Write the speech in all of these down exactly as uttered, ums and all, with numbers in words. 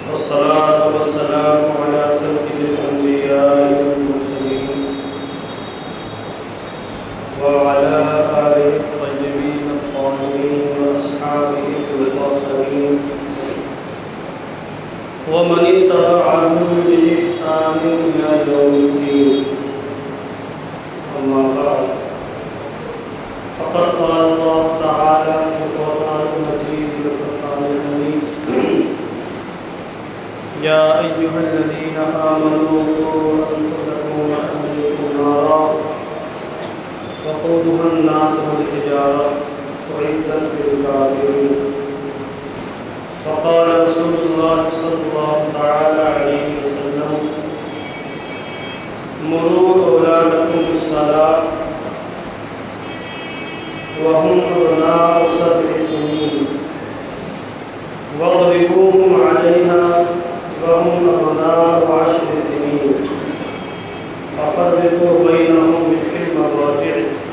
والصلاة والسلام على سيد الأنبياء والمرسلين وعلى آله الطيبين الطاهرين وأصحابه المطهرين ومن اتبعهم بإحسان إلى يوم الدين. أما بعد، فقد قال الله تعالى في القرآن المجيد والفرقان الحميد: يا أيها الذين آمنوا قوا أنفسكم وأهليكم نارا وقودها الناس والحجارة أعدت للكافرين. وقال رسول الله صلى الله تعالى عليه وسلم: مروا أولادكم بالصلاة وهم أبناء سبع سنين واضربوهم عليها وهم أبناء عشر سنين وفرقوا بينهم في المضاجع.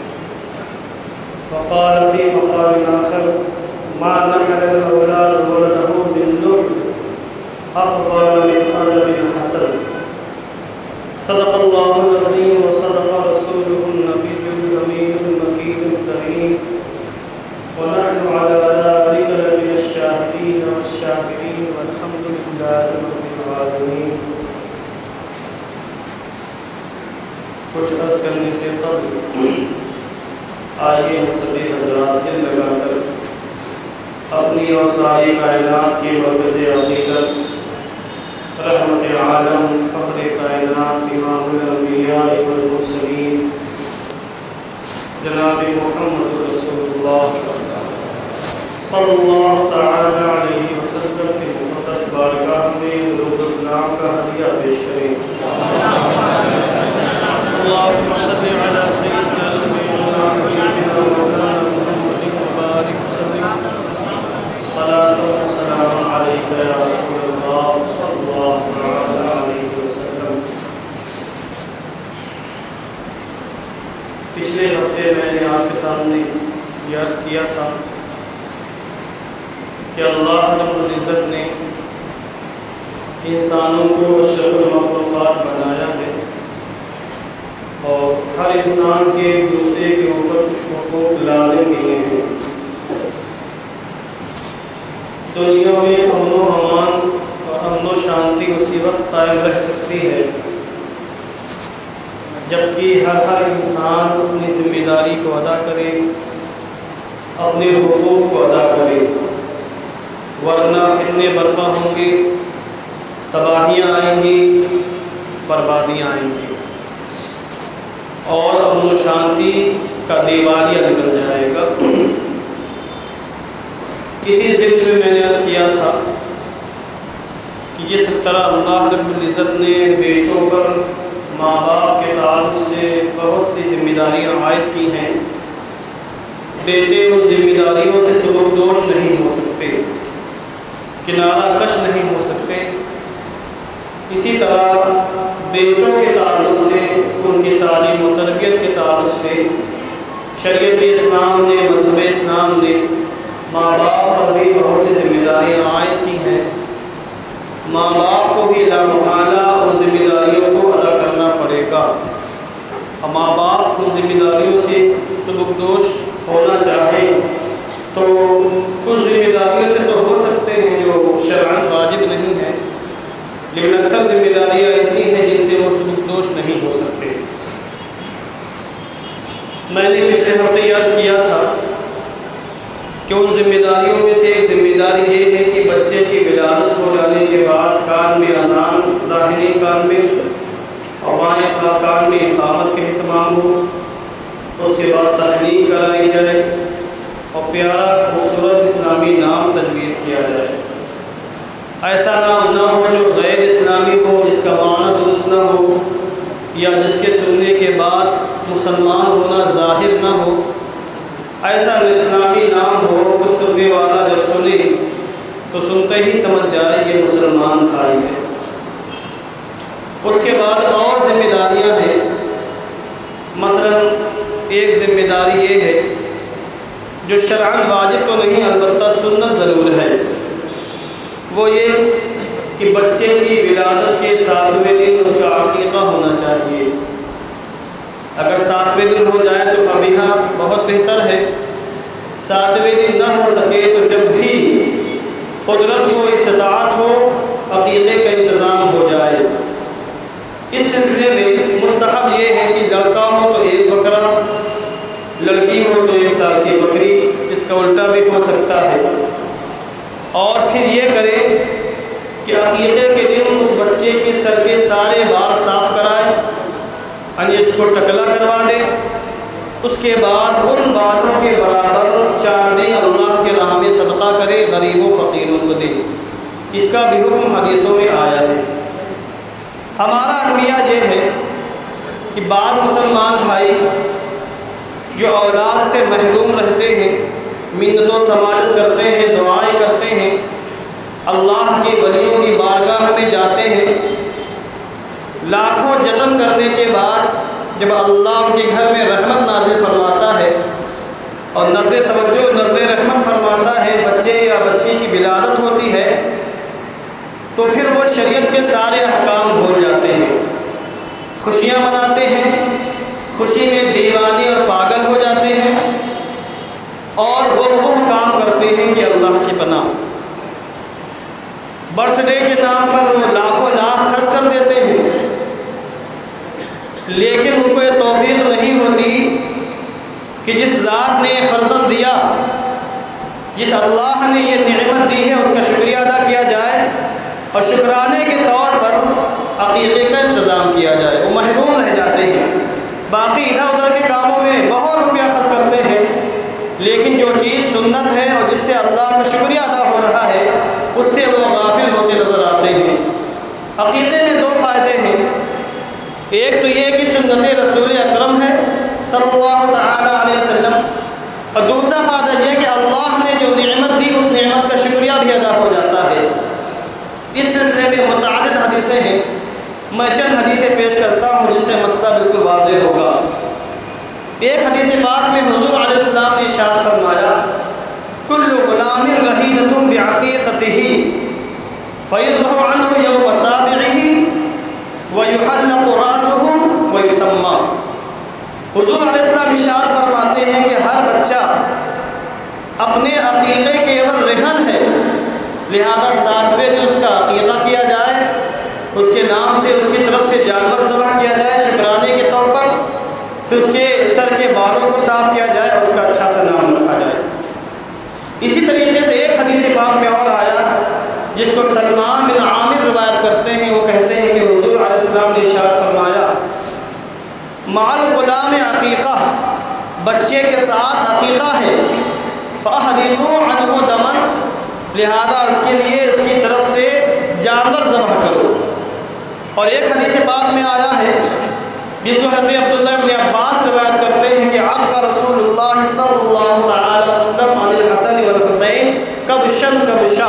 وقال في مقام آخر: ما نحل الأولاد ولده بالنور أفضل من أدب حسن. صدق الله العظيم وصدق رسوله النبي الأمين المكين الكريم، ونحن على ذلك لمن الشاهدين والشاكرين والحمد لله رب العالمين. کچھ عرض کرنے سے قبل آئیے سبھی حضرات دل لگا کر اپنی اور ساری کائنات کی مرکز عقیدت رحمت عالم فخر کائنات امام الانبیاء والمرسلین جناب محمد رسول اللہ صلی اللہ تعالی علیہ وسلم کے مقدس بارگاہ میں درود و سلام کا ہدیہ پیش کریں. اللهم صل على سيدنا سيدنا حبيبنا مولانا محمد وبارك وسلم. صلاة وسلام عليك يا رسول الله صلى الله عليه وسلم. پچھلے ہفتے میں نے آپ کے سامنے یہ عرض کیا تھا کہ اللہ رب العزت نے انسانوں کو اشرف المخلوقات بنایا ہے اور ہر انسان کے ایک دوسرے کے اوپر کچھ حقوق لازم کیے ہیں. دنیا میں امن و امان اور امن و شانتی اسی وقت قائم رہ سکتی ہے جبکہ ہر ہر انسان اپنی ذمہ داری کو ادا کرے، اپنے حقوق کو ادا کرے، ورنہ فتنے برپا ہوں گے، تباہیاں آئیں گی، بربادیاں آئیں گی اور امن و شانتی کا دیوالیہ نکل جائے گا. اسی ضمن میں میں نے عرض کیا تھا کہ جس طرح اللہ رب العزت نے بیٹوں پر ماں باپ کے تعلق سے بہت سی ذمہ داریاں عائد کی ہیں، بیٹے ان ذمہ داریوں سے سبکدوش نہیں ہو سکتے، کنارہ کش نہیں ہو سکتے. اسی طرح بیٹوں کے تعلق سے، ان کی تعلیم و تربیت کے تعلق سے شریعت اسلام نے، مذہب اسلام نے ماں باپ پر بھی بہت سی ذمہ داریاں عائد کی ہیں. ماں باپ کو بھی لامحالہ ان ذمہ داریوں کو ادا کرنا پڑے گا. ماں باپ ان ذمہ داریوں سے سبکدوش ہونا چاہیں تو کچھ ذمہ داریوں سے تو ہو سکتے ہیں جو شرعاً واجب نہیں ہیں، لیکن اکثر ذمہ داریاں ایسی ہیں جن سے وہ سبکدوش نہیں ہو سکتے. میں نے پچھلے ہفتے عرض کیا تھا کہ ان ذمہ داریوں میں سے ایک ذمہ داری یہ ہے کہ بچے کی ولادت ہو جانے کے بعد کان میں اذان، داہنے کان میں اور بائیں کان میں اقامت کا اہتمام ہو، اس کے بعد تحلیل کرائی جائے اور پیارا خوبصورت اسلامی نام تجویز کیا جائے. ایسا نام نہ ہو جو غیر اسلامی ہو، جس کا معنی درست نہ ہو یا جس کے سننے کے بعد مسلمان ہونا ظاہر نہ ہو. ایسا اسلامی نام ہو کہ سننے والا جب سنے تو سنتے ہی سمجھ جائے یہ مسلمان بھائی ہے. اس کے بعد اور ذمہ داریاں ہیں. مثلا ایک ذمہ داری یہ ہے جو شرعاً واجب تو نہیں البتہ سنت ضرور ہے، وہ یہ کہ بچے کی ولادت کے ساتویں دن اس کا عقیقہ ہونا چاہیے۔ اگر ساتویں دن ہو جائے تو فبیہا بہت بہتر ہے، ساتویں دن نہ ہو سکے تو جب بھی قدرت ہو، استطاعت ہو، عقیقے کا انتظام ہو جائے۔ اس سلسلے میں مستحب یہ ہے کہ لڑکا ہو تو ایک بکرا، لڑکی ہو تو ایک سال کی بکری، اس کا الٹا بھی ہو سکتا ہے۔ اور پھر یہ کرے کہ عقیقے کے دن اس بچے کے سر کے سارے بال صاف کرائے، یعنی اس کو ٹکلا کروا دے، اس کے بعد ان بالوں کے برابر چار دن اللہ کے راہ میں صدقہ کرے، غریب و فقیروں کو دے۔ اس کا بھی حکم حدیثوں میں آیا ہے۔ ہمارا المیہ یہ ہے کہ بعض مسلمان بھائی جو اولاد سے محروم رہتے ہیں، منت و سماجت کرتے ہیں، دعائیں کرتے ہیں، اللہ کے ولیوں کی بارگاہ میں جاتے ہیں، لاکھوں جتن کرنے کے بعد جب اللہ ان کے گھر میں رحمت نازل فرماتا ہے اور نظر توجہ نظر رحمت فرماتا ہے، بچے یا بچی کی ولادت ہوتی ہے، تو پھر وہ شریعت کے سارے احکام بھول جاتے ہیں، خوشیاں مناتے ہیں، خوشی میں دیوانے اور پاگل ہو جاتے ہیں، اور وہ وہ کام کرتے ہیں کہ اللہ کی پناہ۔ برتھ ڈے کے نام پر وہ لاکھوں لاکھ خرچ کر دیتے ہیں، لیکن ان کو یہ توفیق نہیں ہوتی کہ جس ذات نے فرزند دیا، جس اللہ نے یہ نعمت دی ہے، اس کا شکریہ ادا کیا جائے اور شکرانے کے طور پر عقیقے کا انتظام کیا جائے۔ وہ محروم رہ جاتے ہیں، باقی ادھر ادھر کے کاموں میں بہت روپیہ خرچ کرتے ہیں، لیکن جو چیز سنت ہے اور جس سے اللہ کا شکریہ ادا ہو رہا ہے، اس سے وہ غافل ہوتے نظر آتے ہیں۔ عقیقے میں دو فائدے ہیں، ایک تو یہ کہ سنت رسول اکرم ہے صلی اللہ تعالیٰ علیہ وسلم، اور دوسرا فائدہ یہ کہ اللہ نے جو نعمت دی اس نعمت کا شکریہ بھی ادا ہو جاتا ہے۔ اس سلسلے میں متعدد حدیثیں ہیں، میں چند حدیثیں پیش کرتا ہوں جس سے مسئلہ بالکل واضح ہوگا۔ ایک حدیث پاک میں حضور علیہ السلام نے ارشاد فرمایا، کل غلام رہینۃ بعقیقتہ فیذبح عنہ یوم سابعہ ویحلق راسہ ویسمى۔ حضور علیہ السلام ارشاد فرماتے ہیں کہ ہر بچہ اپنے عقیقے کے عوض رہن ہے، لہذا ساتویں دن اس کا عقیقہ کیا جائے، اس کے نام سے اس کی طرف سے جانور ذبح کیا جائے شکرانے کے طور پر، پھر اس کے سر کے بالوں کو صاف کیا جائے اور اس کا اچھا سا نام رکھا جائے۔ اسی طریقے سے ایک حدیث پاک میں اور آیا جس کو سلمان بن عامر روایت کرتے ہیں، وہ کہتے ہیں کہ حضور علیہ السلام نے ارشاد فرمایا، مع الغلام عقیقہ، بچے کے ساتھ عقیقہ ہے، فاحرقوا عنہ دما، لہذا اس کے لیے اس کی طرف سے جانور ذبح کرو۔ اور ایک حدیث پاک میں آیا ہے جس کو حضرت عبداللہ ابن عباس روایت کرتے ہیں کہ عقد رسول اللہ صلی اللہ علیہ وسلم عن الحسن والحسین کبشن کبشا۔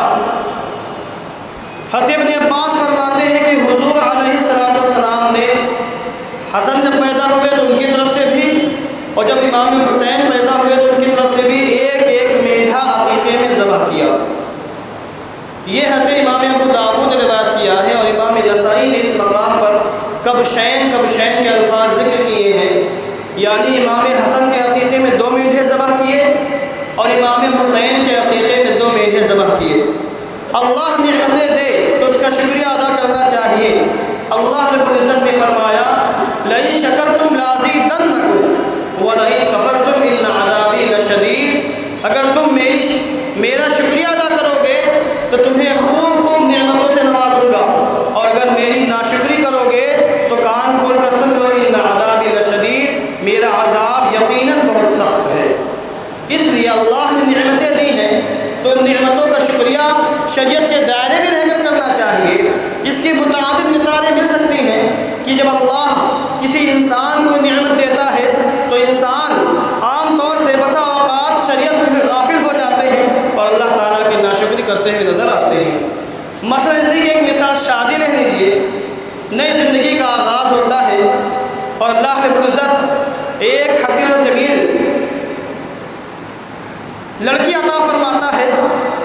حضرت ابن عباس فرماتے ہیں کہ حضور علیہ السلام نے حسن جب پیدا ہوئے تو ان کی طرف سے بھی، اور جب امام حسین پیدا ہوئے تو ان کی طرف سے بھی ایک ایک میٹھا عقیقے میں ذبح کیا۔ یہ حضرت امام ابو داؤد نے روایت کیا ہے، اور امام نسائی نے اس مقام پر کبشین کبشین کے الفاظ ذکر کیے ہیں، یعنی امام حسن کے عقیقے میں دو میٹھے ذبح کیے اور امام حسین کے عقیقے میں دو میٹھے ذبح کیے۔ اللہ نعمتیں دے تو اس کا شکریہ ادا کرنا چاہیے۔ اللہ رب العزت نے فرمایا، لئن شکرتم لازیدنکم ولئن کفرتم ان عذابی لشدید، اگر تم میری میرا شکریہ ادا کرو گے تو تمہیں خوب خوب نعمتوں سے نوازوں گا، اور اگر میری ناشکری کرو گے تو کان کھول کر سن لو، ان عذابی لشدید، میرا عذاب یقیناً بہت سخت ہے۔ اس لیے اللہ نے نعمتیں دی ہیں تو ان نعمتوں کا شکریہ شریعت کے دائرے میں رہ کر کرنا چاہیے۔ اس کی متعدد مثالیں مل سکتی ہیں کہ جب اللہ کسی انسان کو نعمت دیتا ہے تو انسان عام طور سے بسا اوقات شریعت سے غافل ہو جاتے ہیں اور اللہ تعالیٰ کی ناشکری کرتے ہوئے نظر آتے ہیں۔ مثلا اسی کی ایک مثال شادی لے لیجیے، نئی زندگی کا آغاز ہوتا ہے اور اللہ رب العزت ایک حسین و جمیل لڑکی عطا فرماتا ہے،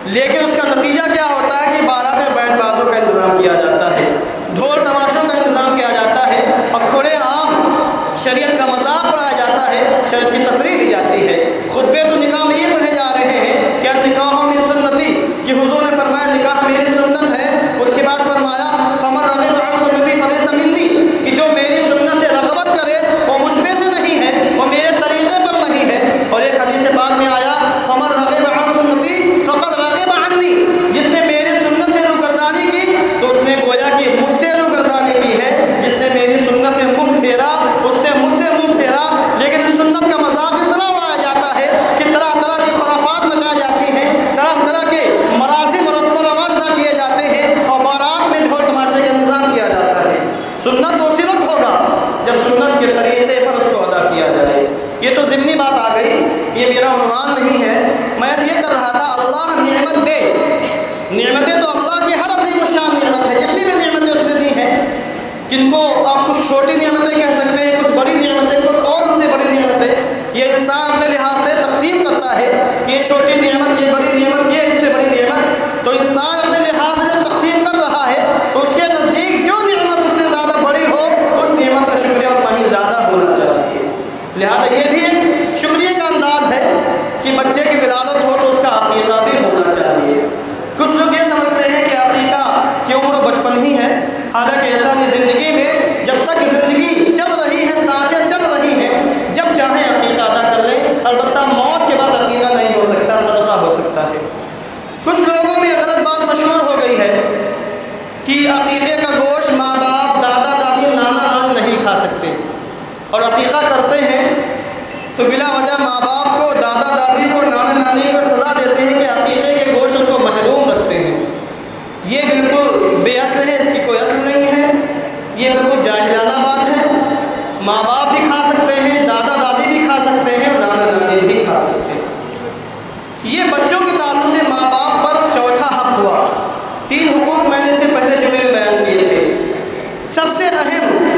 لیکن اس کا نتیجہ کیا ہوتا ہے کہ بارات میں بینڈ بازوں کا انتظام کیا جاتا ہے، ڈھول تماشوں کا انتظام کیا جاتا ہے، اور کھلے عام شریعت کا مذاق اڑایا جاتا ہے، شریعت کی تفریح لی جاتی ہے۔ خطبے تو نکاح میں یہ پڑھے جا رہے ہیں کہ نکاح میں سنتی، کہ حضور نے فرمایا نکاح میری سنت ہے، اس کے بعد فرمایا فمن رغب عن سنتی فلیس منی، کہ جو میری سنت سے رغبت کرے وہ مجھ میں سے نہیں ہے، وہ میرے طریقے پر نہیں ہے۔ اور ایک حدیث پاک میں آیا فمن رغب عن سنتی فقد رغب عنی، جس نے میری سنت سے روگردانی کی تو اس نے گویا کہ مجھ سے روگردانی کی ہے، جس نے میری سنت سے منہ پھیرا اس نے مجھ سے منہ پھیرا۔ لیکن اس سنت کا مذاق اس طرح اڑایا جاتا ہے کہ طرح طرح کی خرافات مچائی جاتی ہیں، طرح طرح کے مراسم اور رسم و رواج ادا کیے جاتے ہیں، اور بارات میں ڈھول تماشے کا انتظام کیا جاتا ہے۔ سنت تو اسی وقت ہوگا جب سنت کے طریقے پر اس کو ادا کیا جائے۔ یہ تو ضمنی بات آ گئی، یہ میرا عنوان نہیں ہے، میں یہ کر رہا تھا اللہ نعمت دے، نعمتیں تو اللہ کی ہر عظیم الشان نعمت ہے، جتنی بھی نعمتیں اس نے دی ہیں، جن کو آپ کچھ چھوٹی نعمتیں کہہ سکتے ہیں، کچھ بڑی نعمتیں، کچھ اور ان سے بڑی نعمتیں، یہ انسان اپنے لحاظ سے تقسیم کرتا ہے کہ یہ چھوٹی نعمت، یہ بڑی نعمت، یہ اس سے بڑی نعمت۔ تو انسان اپنے لحاظ سے جب تقسیم کر رہا ہے تو اس کے نزدیک جو نعمت سب سے زیادہ بڑی ہو اس نعمت کا شکریہ اتنا ہی زیادہ ہونا چاہیے۔ لہذا یہ بھی ایک شکریہ کا انداز ہے کہ بچے کی ولادت ہو تو اس کا عقیقہ بھی ہونا چاہیے۔ کچھ لوگ یہ سمجھتے ہیں کہ عقیقہ کی عمر بچپن ہی ہے، حالانکہ ایسا نہیں، زندگی میں جب تک زندگی چل رہی ہے، سانسیں چل رہی ہیں، جب چاہیں عقیقہ ادا کر لیں، البتہ موت کے بعد عقیقہ نہیں ہو سکتا، صدقہ ہو سکتا ہے۔ کچھ لوگوں میں غلط بات مشہور ہو گئی ہے کہ عقیقے کا گوشت ماں باپ، دادا دادی، نانا نانی نہیں کھا سکتے، اور عقیقہ کرتے ہیں تو بلا وجہ ماں باپ کو، دادا دادی کو، نانا نانی کو سزا دیتے ہیں کہ عقیقے کے گوشت کو محروم رکھتے ہیں۔ یہ بالکل بے اصل ہے، اس کی کوئی اصل نہیں ہے، یہ بالکل جاہلانہ بات ہے۔ ماں باپ بھی کھا سکتے ہیں، دادا دادی بھی کھا سکتے ہیں، اور نانا نانی بھی کھا سکتے ہیں۔ یہ بچوں کے تعلق سے ماں باپ پر چوتھا حق ہوا۔ تین حقوق میں نے اس سے پہلے جمعے میں بیان کیے تھے۔ سب سے اہم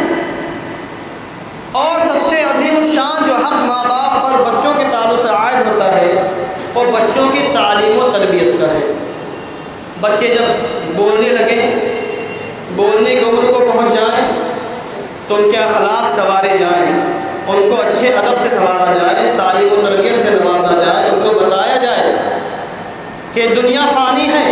اور سب سے عظیم الشان جو حق ماں باپ پر بچوں کے تعلق سے عائد ہوتا ہے وہ بچوں کی تعلیم و تربیت کا ہے۔ بچے جب بولنے لگیں، بولنے کی عمر کو پہنچ جائیں تو ان کے اخلاق سنوارے جائیں، ان کو اچھے ادب سے سنوارا جائے، تعلیم و تربیت سے نوازا جائے، ان کو بتایا جائے کہ دنیا فانی ہے،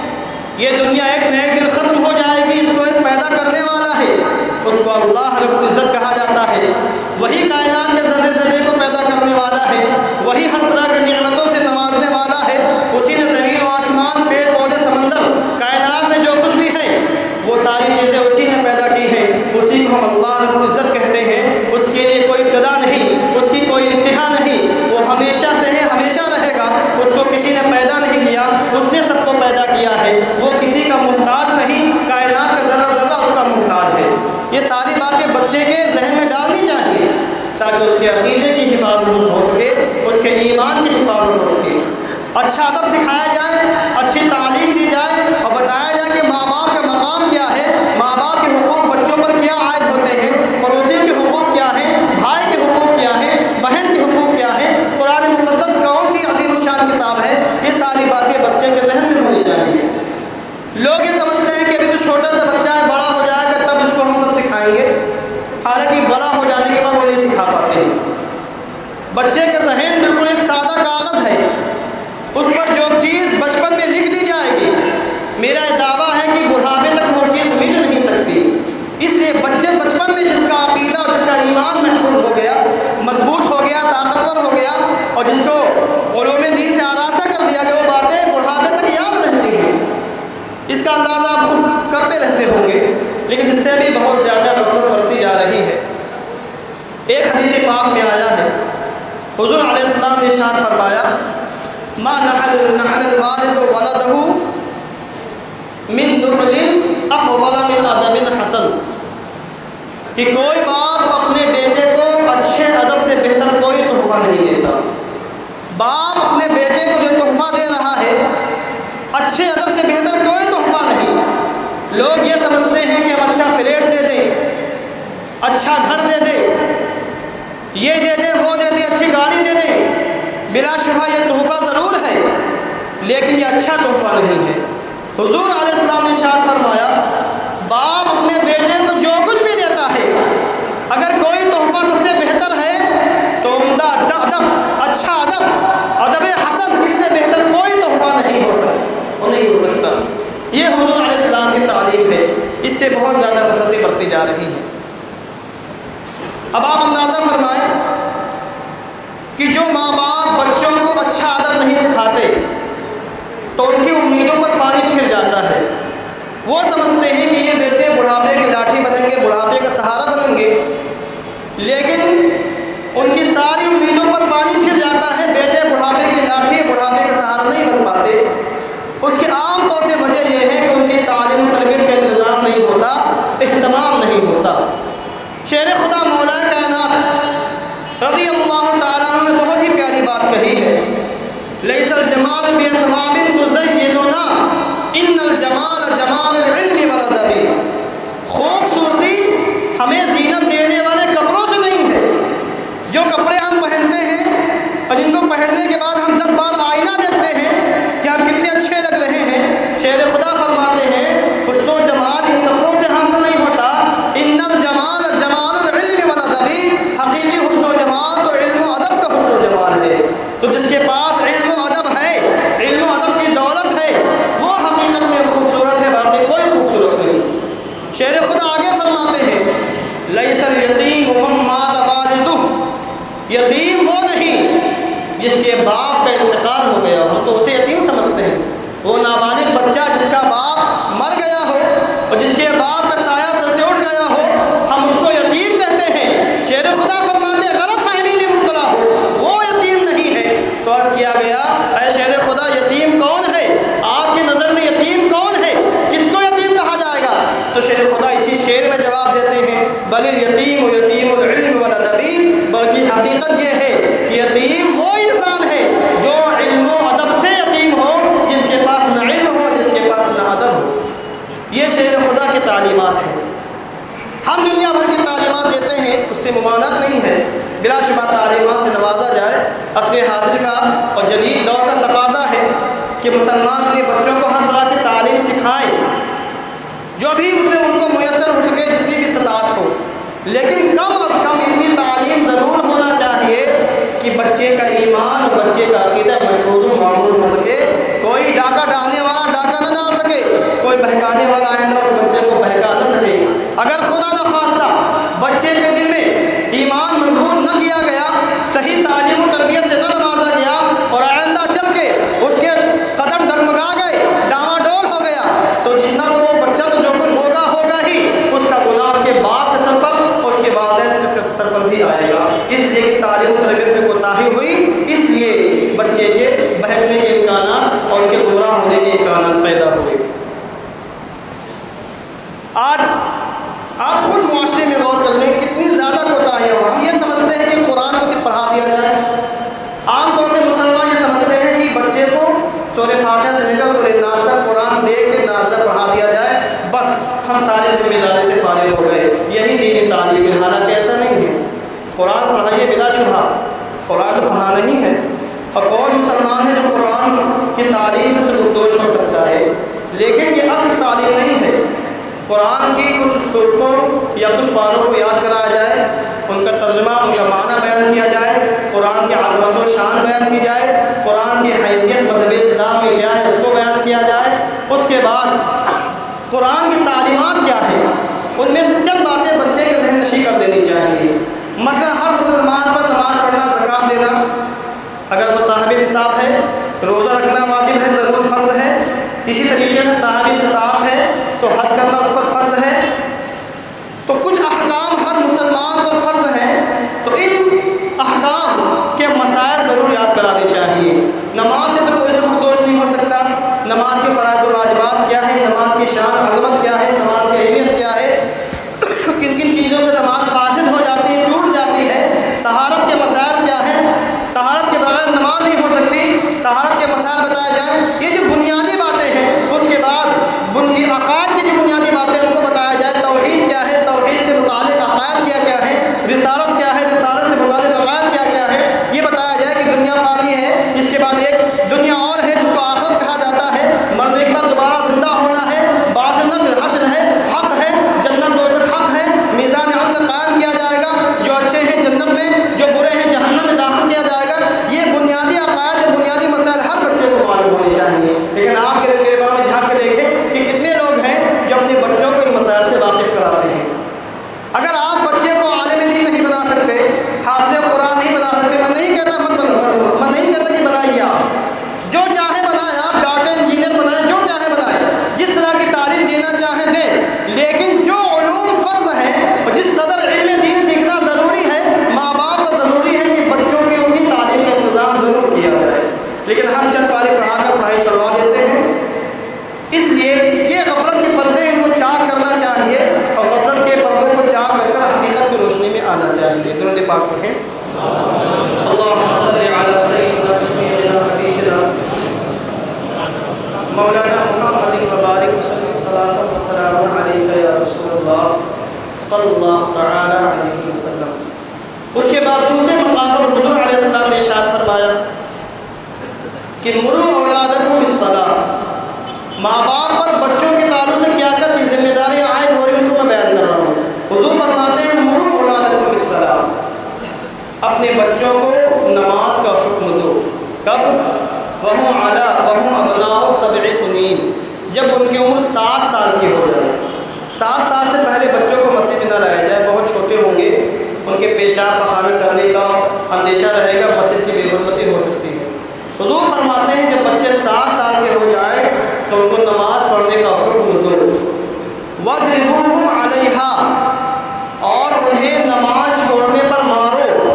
یہ دنیا ایک نہ ایک دن ختم ہو جائے گی، اس کو ایک پیدا کرنے والا ہے، اس کو اللہ رب العزت کہا جاتا ہے، وہی کائنات کے ذرے ذرے کو پیدا کرنے والا ہے، وہی ہر طرح کی نعمتوں سے نوازنے والا ہے، اسی نے زمین و آسمان، پیڑ پودے، سمندر، کائنات میں جو کچھ بھی ہے وہ ساری چیزیں اسی نے پیدا کی ہیں، اسی کو ہم اللہ رب العزت کہتے ہیں۔ اس کے لیے کوئی ابتدا نہیں، اس کی کوئی انتہا نہیں، وہ ہمیشہ سے ہے، ہمیشہ رہے گا، اس کو کسی نے پیدا نہیں کیا، اس نے سب کو پیدا کیا ہے، وہ کسی کا محتاج نہیں، کائنات کا ذرہ ذرہ اس کا محتاج ہے۔ یہ ساری باتیں بچے کے ذہن میں ڈالنی چاہیے تاکہ اس کے عقیدے کی حفاظت ہو سکے، اس کے ایمان کی حفاظت ہو سکے، اچھا ادب سکھایا جائے، اچھی تعلیم دی جائے، اور بتایا جائے کہ ماں باپ کا مقام کیا ہے، ماں باپ کے حقوق بچوں پر کیا عائد ہوتے ہیں، پڑوسیوں کے حقوق کیا ہیں، بھائی کے حقوق کیا ہیں، بہن کے حقوق کیا ہیں، قرآن مقدس کون سی عظیم الشان کتاب ہے، یہ ساری باتیں بچے کے ذہن میں ہونی چاہیے۔ لوگ یہ سمجھتے ہیں کہ ابھی تو چھوٹا سا بچہ ہے، بڑا ہو جائے گا تب اس کو ہم سب سکھائیں گے، حالانکہ بڑا ہو جانے کے بعد وہ نہیں سکھا پاتے ہیں۔ بچے کا ذہن بالکل ایک سادہ کاغذ ہے، اس پر جو چیز بچپن میں لکھ دی جائے گی، میرا دعویٰ ہے کہ بڑھاپے تک وہ چیز مٹ نہیں سکتی۔ اس لیے بچے بچپن میں جس کا عقیدہ اور جس کا ایمان محفوظ ہو گیا، مضبوط ہو گیا، طاقتور ہو گیا، اور جس کو علوم دین سے آراستہ کر دیا گیا، وہ باتیں بڑھاپے تک یاد رہتی ہیں۔ اس کا اندازہ آپ خود کرتے رہتے ہوں گے، لیکن اس سے بھی بہت زیادہ غفلت بڑھتی جا رہی ہے۔ ایک حدیث پاک میں آیا ہے، حضور علیہ السلام نے ارشاد فرمایا ما نحل نحل الوالد ولده من نحل افضل من ادب حسن، کہ کوئی باپ اپنے بیٹے کو اچھے ادب سے بہتر کوئی تحفہ نہیں دیتا۔ باپ اپنے بیٹے کو جو تحفہ دے رہا ہے اچھے ادب سے بہتر کوئی تحفہ نہیں۔ لوگ یہ سمجھتے ہیں کہ ہم اچھا فلیٹ دے دیں، اچھا گھر دے دیں، یہ دے دیں، وہ دے دیں، اچھی گاڑی دے دیں، بلا شبہ یہ تحفہ ضرور ہے، لیکن یہ اچھا تحفہ نہیں ہے۔ حضور علیہ السلام نے ارشاد فرمایا باپ اپنے بیٹے کو جو کچھ بھی دیتا ہے اگر کوئی تحفہ سب سے بہتر ہے تو عمدہ ادب، اچھا ادب، ادب حسن، اس سے بہتر کوئی تحفہ نہیں ہو سکتا وہ نہیں ہو سکتا۔ یہ حضور علیہ السلام کی تعلیم ہے، اس سے بہت زیادہ وسعتیں بڑھتی جا رہی ہیں۔ اب آپ اندازہ فرمائیں کہ جو ماں باپ بچوں کو اچھا ادب نہیں سکھاتے تو ان کی امیدوں پر پانی پھر جاتا ہے۔ وہ سمجھتے ہیں کہ یہ بیٹے بڑھاپے کی لاٹھی بنیں گے، بڑھاپے کا سہارا بنیں گے، لیکن ان کی ساری امیدوں پر پانی پھر جاتا ہے۔ بیٹے بڑھاپے کی لاٹھی، بڑھاپے کا سہارا نہیں بن پاتے۔ اس کی عام طور سے وجہ یہ ہے کہ ان کی تعلیم و تربیت کا انتظام نہیں ہوتا، اہتمام نہیں ہوتا۔ شیر خدا مولا کائنات رضی اللہ تعالیٰ عنہ نے بہت ہی پیاری بات کہی ہے، لیس الجمال باثواب تزیننا ان الجمال جمال العلم والادب۔ خوبصورتی ہمیں زینت دینے والے کپڑوں سے نہیں ہے۔ جو کپڑے ہم پہنتے ہیں اور جن کو پہننے کے بعد ہم دس بار آئینہ دیکھتے ہیں کہ ہم کتنے اچھے لگ رہے ہیں، شیر خدا فرماتے ہیں حسن و جمال ان کپڑوں سے حاصل نہیں ہوتا، ان الجمال جمال العلم والادب۔ حقیقی حسن و جمال تو علم و ادب کا حسن و جمال ہے۔ تو جس کے پاس علم و ادب ہے، علم و ادب کی دولت ہے، وہ حقیقت میں خوبصورت ہے، باقی کوئی خوبصورت نہیں۔ شیر خدا آگے فرماتے ہیں لیس الیتیم من مات والدہ، یتیم وہ نہیں جس کے باپ کا انتقال ہو گیا ہو، تو اسے یتیم سمجھتے ہیں۔ وہ نابالغ بچہ جس کا باپ مر گیا ہو اور جس کے باپ کا سایہ سر سے اٹھ گیا ہو، ہم اس کو یتیم کہتے ہیں۔ شیر خدا فرماتے ہیں غلط فہمی میں مبتلا ہو، وہ یتیم نہیں ہے۔ تو عرض کیا گیا اے شیر خدا یتیم کون ہے؟ آپ کی نظر میں یتیم کون ہے؟ کس کو یتیم کہا جائے گا؟ تو شیر خدا اسی شعر میں جواب دیتے ہیں بل الیتیم یتیم العلم والادب، بلکہ حقیقت یہ ہے کہ یتیم وہ انسان ہے جو علم و ادب سے یتیم ہو، جس کے پاس نہ علم ہو، جس کے پاس نہ ادب ہو۔ یہ شیر خدا کی تعلیمات ہیں۔ ہم دنیا بھر کی تعلیمات دیتے ہیں، اس سے ممانعت نہیں ہے، بلا شبہ تعلیمات سے نوازا جائے۔ عصر حاضر کا اور جدید دور کا تقاضا ہے کہ مسلمان اپنے بچوں کو ہر طرح کی تعلیم سکھائیں، جو بھی ان سے ان کو میسر ہو سکے، جتنی بھی استطاعت ہو، لیکن کم از کم اتنی تعلیم ضرور ہونا چاہیے کہ بچے کا ایمان اور بچے کا عقیدہ محفوظ و معمول ہو سکے۔ کوئی ڈاکہ ڈالنے والا ڈاکہ نہ ڈال سکے، کوئی بہکانے والا آئندہ اس بچے کو بہکا نہ سکے۔ اگر خدا نخواستہ بچے کے دل میں ایمان مضبوط نہ کیا گیا، صحیح تعلیم و تربیت سے نہ نوازا گیا اور آئندہ چل کے اس کے قدم ڈگمگا گئے، ڈاواڈول ہو گیا، تو جتنا تو وہ بچہ تو جو کچھ ہوگا ہوگا ہی، اس کا گناہ اس کے باپ کے سر پر اور اس کے والدین کے سر پر بھی آئے گا۔ اس لیے کہ تعلیم و تربیت میں کوتاہی ہوئی، اس لیے بچے کے بہکنے کے امکانات اور ان کے گمراہ ہونے کے امکانات پیدا ہوئے۔ آج آپ خود معاشرے میں غور کر لیں کتنی زیادہ کوتاہیاں ہو۔ ہم یہ سمجھتے ہیں کہ قرآن کو صرف پڑھا دیا جائے۔ عام طور سے مسلمان یہ سمجھتے ہیں کہ بچے کو سورہ فاتحہ سے لے کر سورہ ناس تک قرآن دیکھ کے ناظرہ پڑھا دیا جائے، بس ہم سارے ذمہ داری سے فارغ ہو گئے، یہی دینی تعلیم ہے۔ حالانکہ ایسا نہیں ہے۔ قرآن پڑھائیے بلا شبہ، قرآن تو پڑھانا ہی ہے، اور کون مسلمان ہے جو قرآن کی تعلیم سے سبکدوش ہو سکتا ہے، لیکن یہ اصل تعلیم نہیں ہے۔ قرآن کی کچھ صورتوں یا کچھ پاروں کو یاد کرایا جائے، ان کا ترجمہ، ان کا معنی بیان کیا جائے، قرآن کی عظمت و شان بیان کی جائے، قرآن کی حیثیت مذہب اسلام میں کیا ہے اس کو بیان کیا جائے۔ اس کے بعد قرآن کی تعلیمات کیا ہے، ان میں سے چند باتیں بچے کے ذہن نشیں کر دینی چاہیے۔ مثلا ہر مسلمان پر نماز پڑھنا، زکوٰۃ دینا، اگر وہ صاحب نصاب ہے، روزہ رکھنا واجب ہے، ضرور فرض ہے۔ اسی طریقے سے صاحب استطاعت ہے تو حج کرنا اس پر فرض ہے۔ تو کچھ احکام ہر مسلمان پر فرض ہیں، تو ان احکام کے مسائل ضرور یاد کرانے چاہیے۔ نماز سے تو کوئی سبکدوش نہیں ہو سکتا۔ نماز کے فرائض و واجبات کیا ہیں، نماز کی شان عظمت کیا ہے، نماز کی اہمیت کیا ہے، کن کن چیزوں سے نماز فاسد ہو جاتی ہے، ٹوٹ جاتی ہے، طہارت کے مسائل کیا ہیں، طہارت کے بغیر نماز نہیں ہو سکتی، طہارت کے مسائل بتائے جائیں۔ یہ جو بنیادی باتیں ہیں، اس کے بعد بنی عقائد کی جو بنیادی باتیں ان کو بتایا جائے۔ توحید کیا ہے، توحید سے متعلق عقائد کیا کیا ہے، رسالت کیا ہے، رسالت سے متعلق عقائد کیا کیا ہے، یہ بتایا جائے کہ دنیا فانی ہے، اس کے بعد ایک دنیا اور ہے جس کو آخرت لیکن آپ کے گربان میں جھانک کے دیکھیں کہ کتنے لوگ ہیں جو اپنے بچوں کو ان مسائل سے واقف کراتے ہیں۔ اگر آپ بچے کو عالم دین نہیں بنا سکتے، حافظ قرآن نہیں بنا سکتے، میں نہیں کہتا مت بنا، میں نہیں کہتا کہ بنائیے، آپ جو چاہے بنائیں، آپ ڈاکٹر انجینئر بنائیں، جو چاہے بنائیں، جس طرح کی تعلیم دینا چاہیں دیں، لیکن جو علوم فرض ہیں اور جس قدر علم دین سیکھنا ضروری ہے، ماں باپ کو ضروری ہے کہ بچوں کی ان کی تعلیم کا انتظام ضرور کیا جائے، لیکن ہم چند پارے پڑھا کر پڑھائی چڑھوا دیتے ہیں۔ اس لیے یہ غفلت کے پردے ان کو چاک کرنا چاہیے اور غفلت کے پردوں کو چاک کر کر حقیقت کی روشنی میں آنا چاہیے۔ درود پاک پڑھیں۔ اللہم صلی علی سیدنا شفیعنا حبیبنا مولانا محمد وبارک وسلم صلاۃ و سلام علیک یا رسول اللہ صلی اللہ تعالی علیہ وسلم۔ اس کے بعد دوسرے مقام پر حضور علیہ السلام نے ارشاد فرمایا کہ مروا اولادکم بالصلاۃ، ماں باپ پر بچوں کے تعلق سے کیا کیا چیز ذمہ داریاں عائد ہو رہی ہیں ان کو میں بیان کر رہا ہوں۔ حضور فرماتے ہیں مروا اولادکم بالصلاۃ، اپنے بچوں کو نماز کا حکم دو۔ کب؟ وہم علی وہم ابناء سبع سنین، جب ان کی عمر سات سال کی ہو جائے۔ سات سال سے پہلے بچوں کو مسجد میں نہ لایا جائے، بہت چھوٹے ہوں گے، ان کے پیشاب پخانہ کرنے کا اندیشہ رہے گا، مسجد کی بے حرمتی ہو سکتی ہے۔ حضور فرماتے ہیں جب بچے سات سال کے ہو جائیں تو ان کو نماز پڑھنے کا حکم دو۔ وَاضْرِبُوهُمْ عَلَيْهَا، اور انہیں نماز چھوڑنے پر مارو۔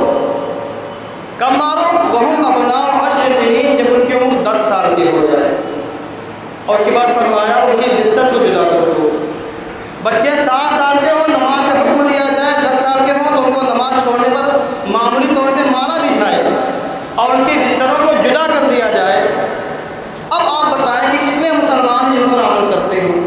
کب مارو؟ وَهُمْ أَبْنَاءُ عَشْرِ سِنِينَ، جب ان کی عمر دس سال کی ہو جائے۔ اور اس کے بعد فرمایا ان کے بستر کو جدا کر دو۔ بچے سات سال کے ہوں، نماز کا حکم دیا جائے، دس سال کے ہوں تو ان کو نماز چھوڑنے پر معمولی طور سے مارا بھی جائے اور ان کے بستروں کو جدا کر دیا جائے۔ اب آپ بتائیں کہ کتنے مسلمان ہیں جن پر عمل کرتے ہیں؟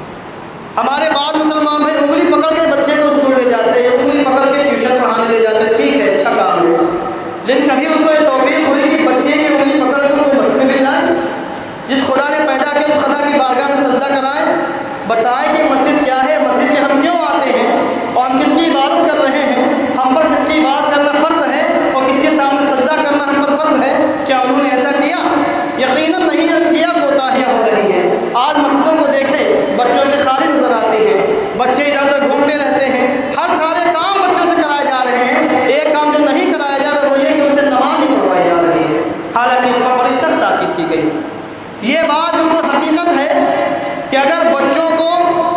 ہمارے بعض مسلمان بھائی انگلی پکڑ کے بچے کو اسکول لے جاتے ہیں، انگلی پکڑ کے ٹیوشن پڑھانے لے جاتے ہیں، ٹھیک ہے، اچھا کام ہے، لیکن کبھی ان کو یہ توفیق ہوئی کہ بچے کی انگلی پکڑ کر ان کو مسجد میں لائیں؟ جس خدا نے پیدا کیا اس خدا کی بارگاہ میں سجدہ کرائیں؟ بتائیں کہ مسجد کیا ہے، مسجد میں ہم کیوں آتے ہیں اور ہم کس کی عبادت کر رہے ہیں، ہم پر کس کی عبادت کرنا فرض ہے اور کس کے سامنے سجدہ کرنا ہم پر فرض ہے؟ کیا انہوں نے ایسا کیا؟ یقیناً نہیں کیا، کوتاہیاں ہو رہی ہیں۔ آج مسجدوں کو دیکھیں، بچوں سے خالی نظر آتے ہیں، بچے ادھر ادھر گھومتے رہتے ہیں، ہر سارے کام بچوں سے کرائے جا رہے ہیں، ایک کام جو نہیں کرایا جا رہا وہ یہ کہ ان سے نماز نہیں پڑھوائی جا رہی ہے، حالانکہ اس پر بڑی سخت تاکید کی گئی۔ یہ بات بالکل حقیقت ہے کہ اگر بچوں کو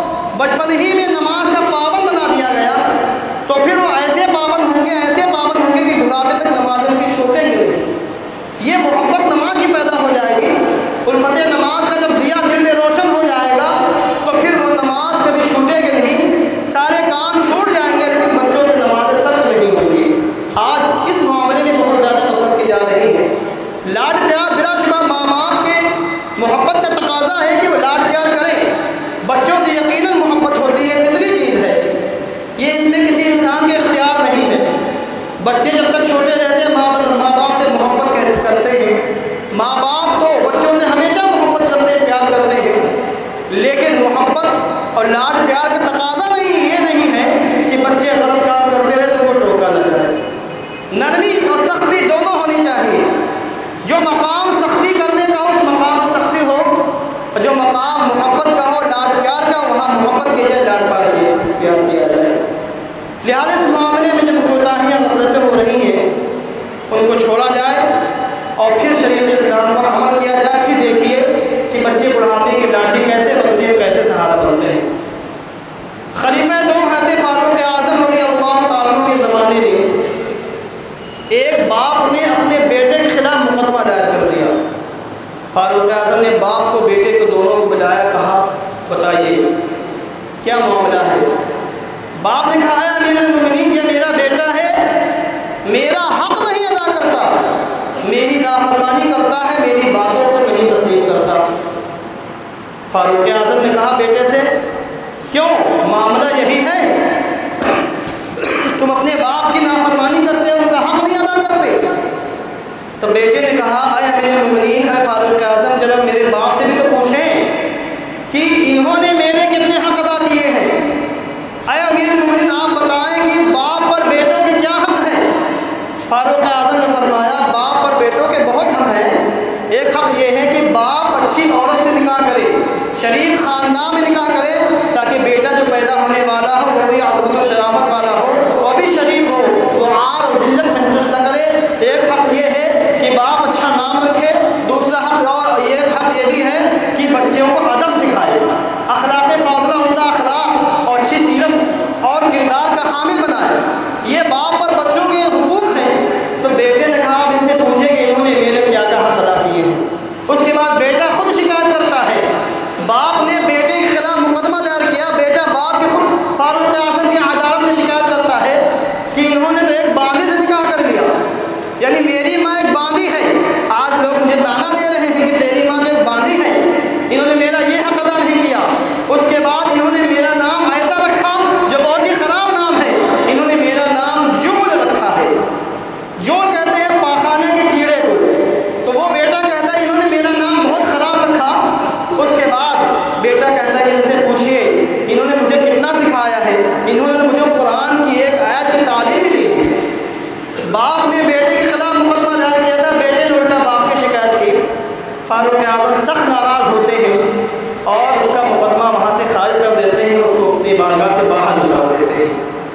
بچپن ہی میں نماز کا پابند بنا دیا گیا تو پھر وہ ایسے پابند ہوں گے ایسے پابند ہوں گے کہ بڑھاپے تک نمازیں ان کی چھوٹیں گے نہیں۔ یہ محبت نماز کی پیدا ہو جائے گی، الفت نماز کا جب دیا دل میں روشن ہو جائے گا تو پھر وہ نماز کبھی چھوٹے گی نہیں، سارے کام چھوٹ جائیں گے لیکن بچوں سے نمازیں ترک نہیں ہوں گی۔ آج اس معاملے میں بہت زیادہ غفلت کی جا رہی ہے۔ لاڈ پیار بلا شبہ ماں باپ کے محبت کا تقاضا ہے کہ وہ لاڈ پیار کریں، بچوں سے یقیناً محبت ہوتی ہے، فطری چیز ہے، یہ اس میں کسی انسان کے اختیار نہیں ہے۔ بچے جب تک چھوٹے رہتے ہیں ماں باپ سے محبت کرتے ہیں، ماں باپ تو بچوں سے ہمیشہ محبت کرتے ہیں، پیار کرتے ہیں، لیکن محبت اور لاڈ پیار کا تقاضا نہیں یہ نہیں ہے کہ بچے غلط کام کرتے رہے تو وہ ٹوکا نہ جائے۔ نرمی اور سختی دونوں ہونی چاہیے، جو مقام سختی کرنے کا اس مقام میں سختی ہو، اور جو مقام محبت کا ہو، لاڈ پیار کا، وہاں محبت کی جائے، لاڈ پیار کیا جائے۔ لہٰذا اس معاملے میں جب کوتاہیاں غفلتیں ہو رہی ہیں ان کو چھوڑا جائے اور پھر شریعت اسلام پر عمل کیا جائے۔ پھر دیکھیے کہ بچے بڑھاپے کی لاٹھی کیسے بنتے ہیں، کیسے سہارا بنتے ہیں۔ خلیفہ دو حضرت فاروق اعظم رضی اللہ تعالیٰ عنہ کے زمانے میں ایک باپ نے اپنے بیٹے کے خلاف مقدمہ دائر کر دیا۔ فاروق اعظم نے باپ کو بیٹے کو دونوں کو بلایا، کہا بتائیے کیا معاملہ ہے؟ باپ نے کہا اے امیر المومنین، یہ میرا بیٹا ہے، میرا حق نہیں ادا کرتا، میری نافرمانی کرتا ہے، میری باتوں کو نہیں تسلیم کرتا۔ فاروق اعظم نے کہا بیٹے سے کیوں، معاملہ یہی ہے، تم اپنے باپ کی نافرمانی کرتے ہو، ان کا حق نہیں ادا کرتے؟ تو بیٹے نے کہا اے امیر المومنین، اے فاروق اعظم، ذرا میرے باپ سے بھی تو پوچھیں کہ انہوں نے میرے کتنے حق ادا کیے ہیں۔ اے امیر المومنین آپ بتائیں کہ باپ پر بیٹوں کے کیا حق ہیں؟ فاروق اعظم نے فرمایا باپ پر بیٹوں کے بہت حق ہیں۔ ایک حق یہ ہے کہ باپ اچھی عورت سے نکاح کرے، شریف خاندان میں نکاح کرے، تاکہ بیٹا جو پیدا ہونے والا ہو وہ بھی عظمت و شرافت والا ہو، وہ بھی شریف ہو، وہ عار و ذلت محسوس نہ کرے۔ ایک حق یہ ہے کہ باپ اچھا نام رکھے، دوسرا حق اور ایک حق یہ بھی ہے کہ بچوں کو ادب سکھائے، اخلاق فاضلہ، عمدہ اخلاق اور اچھی سیرت اور کردار کا حامل بنائے۔ یہ باپ پر بچوں کے حقوق ہیں۔ تو بیٹے نے کہا آپ ان سے پوچھیں کہ انہوں نے میرے کیا کیا حق ادا کیے ہیں۔ اس کے بعد بیٹا خود شکایت کرتا ہے، باپ نے بیٹے کے خلاف مقدمہ دائر کیا، بیٹا باپ کے خود فاروق اعظم کی عدالت میں شکایت کرتا ہے کہ انہوں نے تو ایک باندھی سے نکاح کر لیا، یعنی میری ماں ایک باندھی ہے۔ آج لوگ مجھے تانا دے رہے ہیں کہ تیری ماں تو ایک باندھی ہے، انہوں نے میرا یہ حق ادا نہیں کیا۔ اس کے بعد انہوں نے میرا نام ایسا رکھا جو بہت ہی خراب نام ہے، انہوں نے میرا نام جول رکھا ہے۔ جول کہتے ہیں پاخانے کے کیڑے کو۔ تو وہ بیٹا کہتا ہے انہوں نے میرا نام بہت خراب رکھا۔ اس کے بعد بیٹا کہتا ہے کہ ان سے پوچھئے انہوں نے مجھے کتنا سکھایا ہے، انہوں نے مجھے قرآن کی ایک آیت کی تعلیم بھی دی تھی۔ باپ نے بیٹے کے خلاف مقدمہ دائر کیا تھا، بیٹے نے الٹا باپ کی شکایت کی۔ فاروق اعظم سخت ناراض ہوتے ہیں اور اس کا مقدمہ وہاں سے خارج کر دیتے ہیں، اس کو اپنی بارگاہ سے باہر نکال دیتے ہیں۔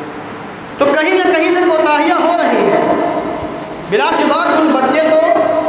تو کہیں نہ کہیں سے کوتاہیاں ہو رہی ہیں۔ بلا شبہ کچھ بچے تو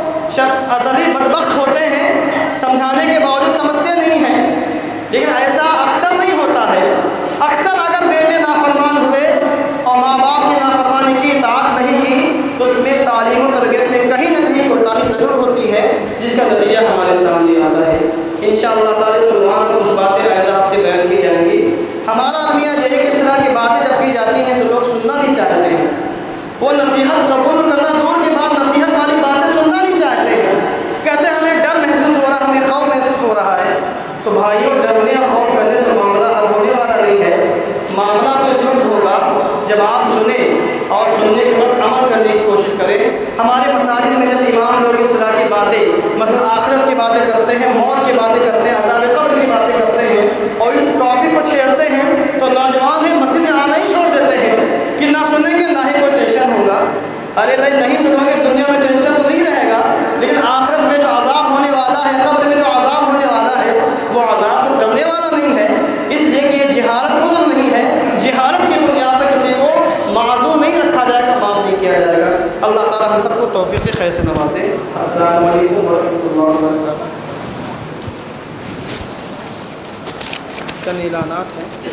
ازلی بدبخت ہوتے ہیں، سمجھانے کے باوجود سمجھتے نہیں ہیں، لیکن ایسا اکثر نہیں ہوتا ہے۔ اکثر اگر بیٹے نافرمان ہوئے اور ماں باپ کی نافرمانی کی اطاعت نہیں کی تو اس میں تعلیم و تربیت میں کہیں نہ کہیں کوتاہی ضرور ہوتی ہے، جس کا نتیجہ ہمارے سامنے آتا ہے۔ انشاءاللہ تعالی اس عنوان پر کچھ باتیں آئندہ ہفتے بیان کی جائیں گی۔ ہمارا المیہ یہ ہے کہ اس طرح کی باتیں جب کی جاتی ہیں تو لوگ سننا نہیں چاہتے ہیں، وہ نصیحت قبول کرنا دور کے بعد نصیحت والی باتیں سننا نہیں چاہتے ہیں، کہتے ہیں ہمیں ڈر محسوس ہو رہا ہے، ہمیں خوف محسوس ہو رہا ہے۔ تو بھائیوں، ڈرنے یا خوف کرنے سے معاملہ حل ہونے والا نہیں ہے۔ معاملہ تو اس وقت ہوگا جب آپ سنیں اور سننے کے وقت عمل کرنے کی کوشش کریں۔ ہمارے مساجد میں جب امام لوگ اس طرح کی باتیں، مثلا آخرت کی باتیں کرتے ہیں، موت کی باتیں کرتے ہیں، عذاب قبر کی باتیں کرتے ہیں اور اس ٹاپک کو چھیڑتے ہیں تو نوجوان ہیں مسجد میں آنا ہی چھوڑ دیتے ہیں کہ نہ سنیں گے نہ ہی کوئی ٹینشن ہوگا۔ ارے بھائی، نہیں سنو گے دنیا میں ٹینشن تو نہیں رہے گا، لیکن آخرت میں جو عذاب ہونے والا ہے، قبر میں جو عذاب ہونے والا ہے، وہ عذاب تو ٹلنے والا نہیں ہے۔ اس لیے کہ یہ جہالت عذر نہیں ہے، جہالت کی بنیاد پر کسی کو معذور نہیں رکھا جائے گا، معاف نہیں کیا جائے گا۔ اللہ تعالی ہم سب کو توفیق خیر سے نوازے۔ السلام علیکم ورحمۃ اللہ وبرکاتہ۔ چند اعلانات ہیں۔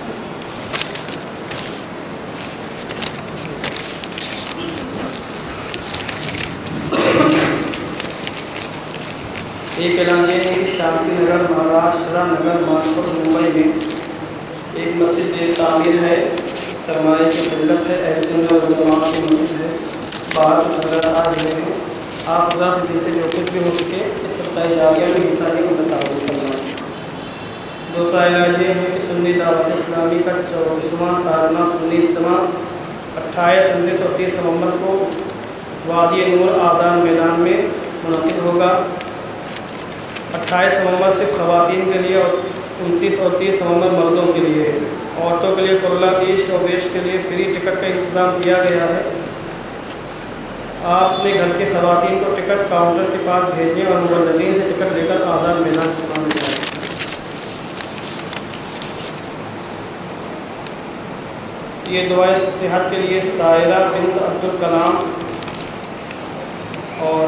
ایک اعلان یہ ہے کہ شانتی نگر مہاراشٹرا نگر مانپور ممبئی میں ایک مسجد تعمیر ہے، سرمایہ کی قلت ہے، اہل سنت والجماعت کی مسجد ہے، باہر کچھ نظر آ رہے ہیں، آپ حضرات سے دل سے جو کچھ بھی ہو سکے اس صدقہ جاریہ میں حصہ لے کے تعاون فرمائیں۔ دوسرا اعلان یہ ہے کہ سنی دعوت اسلامی کا چوبیسواں سالانہ سنی اجتماع اٹھائیس انتیس اور تیس نومبر کو وادی نور آزان میدان میں منعقد ہوگا۔ اٹھائیس نومبر صرف خواتین کے لیے اور انتیس اور تیس نومبر مردوں کے لیے ہے۔ عورتوں کے لیے کرلا ایسٹ اور ویسٹ کے لیے فری ٹکٹ کا انتظام کیا گیا ہے۔ آپ اپنے گھر کے خواتین کو ٹکٹ کاؤنٹر کے پاس بھیجیں اور مبلغین سے ٹکٹ لے کر آزاد میدان استعمال کریں۔ یہ دعائیں صحت کے لیے سائرہ بنت عبدالکلام اور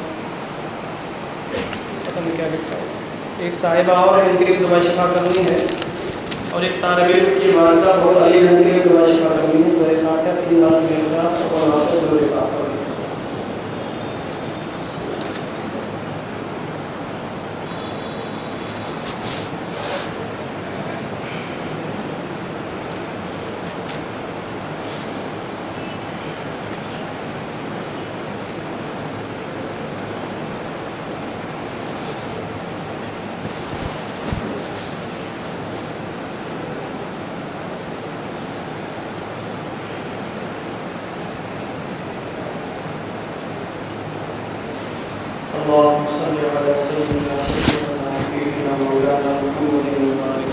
پتہ نہیں کیا لکھا ہے، ایک صاحبہ اور ہے، ان کے لیے دعائیں شفا کرنی ہے، اور ایک طالب علم کی والدہ بہت علی ان کے لیے دعائیں شفا کرنی ہے۔ سورہ فاتحہ تین لاس میں اخلاص اور آخر سورہ فاتحہ۔ اللهم صل على سيدنا سيدنا نبينا مولانا محمد وعلى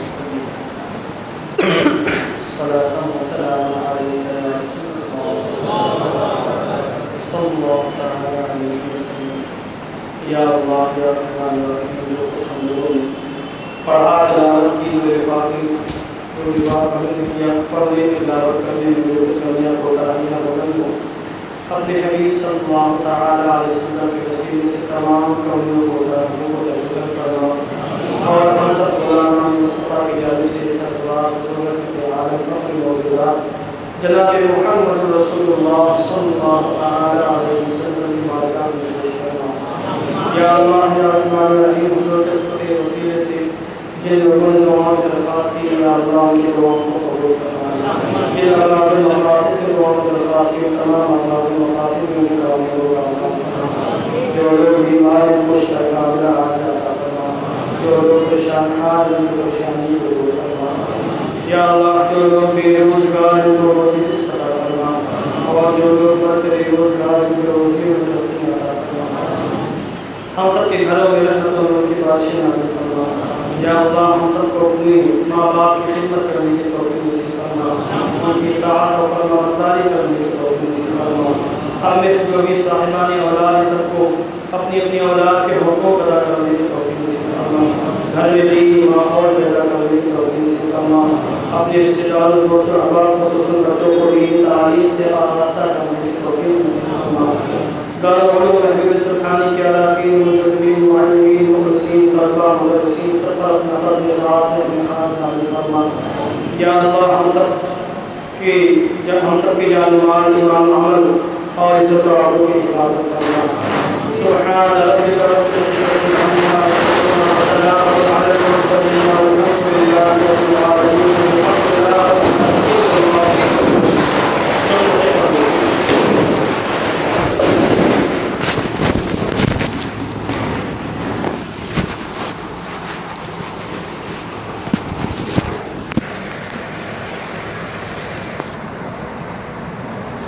وسلم صلاة وسلاما عليك يا رسول الله صلى الله عليه وسلم۔ یا اللہ یا رحمان یا رحیم جو کچھ ہم لوگوں نے پڑھا تلاوت کی میرے باقی جو بات ہمیں نے کیا پڑھنے تلاوت کرنے میں جو کچھ کمیاں کوتاہیاں بلند ہوں اپنے حبیب صلی اللہ تعالیٰ علیہ وسلم کے وسیلے سے تمام کمیوں کوتاہیوں کو درگزر فرما اور ہم سب غلامان مصطفیٰ کی جانب سے اس کا ثواب ضرورت عالم فخر موجودات جناب محمد رسول اللہ صلی اللہ تعالیٰ علیہ وسلم کی بارگاہ میں پیش فرما یا اللہ یا رحمان الرحیم حضور کے صدقے وسیلے سے جن لوگوں نے دعاؤں کی درخواست کی یا اللہ ان کی دعاؤں کو قبول فرما جن اغراض المقاصد کی دعاؤں کی درخواست کی تمام اغراض المقاصد میں ان کی کامیابیوں کا عطا فرما جو لوگ بیمار ہیں خوش کر قابلہ عاجلہ عطا فرما جو لوگ پریشان حال ان کی پریشانی کو دور فرما یا اللہ جو لوگ بے روزگار ان کو روزی رزق عطا فرما اور جو لوگ بس روزگار ان کو روزی میں ترقی عطا فرما ہم سب کے گھروں میں رحمت و نور کی بارشیں نازل فرما یا اللہ ہم سب کو اپنی ماں باپ کی خدمت کرنے کی توفیق نصیب فرما ان کی اطاعت و فرمانبرداری کرنے کی توفیق نصیب فرما ہم میں سے جو بھی صاحبان اولاد ہیں سب کو اپنی اپنی اولاد کے حقوق ادا کرنے کی توفیق نصیب فرما گھر میں دینی ماحول پیدا کرنے کی توفیق نصیب فرما اپنے رشتہ داروں دوستوں احباب خصوصاً بچوں کو دین تعلیم سے آراستہ کرنے کی توفیق نصیب فرما دارالعلوم حبیب سبحانی کے اراکین منتظمین معلمین مخلصین طلباء مدرسین سب پر اپنا فضل خاص میں اپنے خاص نازل فرما یا اللہ ہم سب کی ہم سب کی جان و مال ایمان عمل اور عزت و آبرو کی حفاظت فرما سبحان ربک رب العزت